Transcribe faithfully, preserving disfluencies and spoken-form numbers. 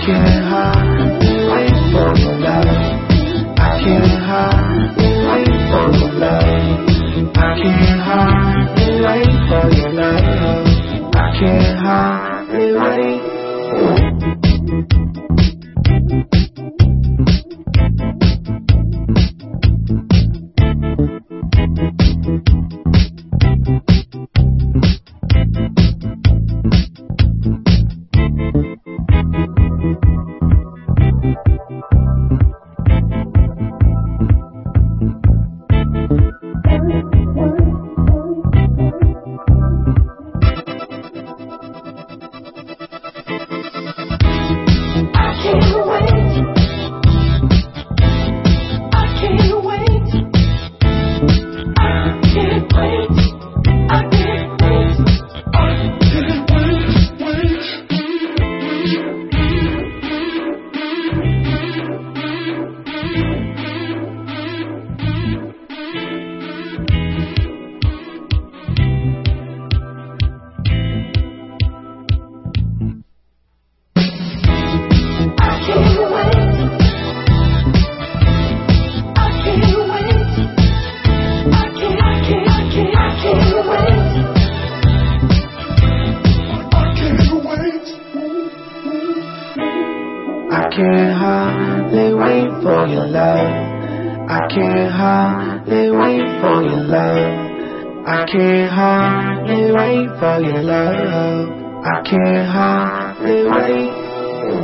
can't hardly wait for your love. I can't hardly wait for your love. I can't hardly wait for your love. I can't hardly wait. I can't hardly wait for your love. I can't hardly wait for your love. I can't hardly wait for your love. I can't hardly wait.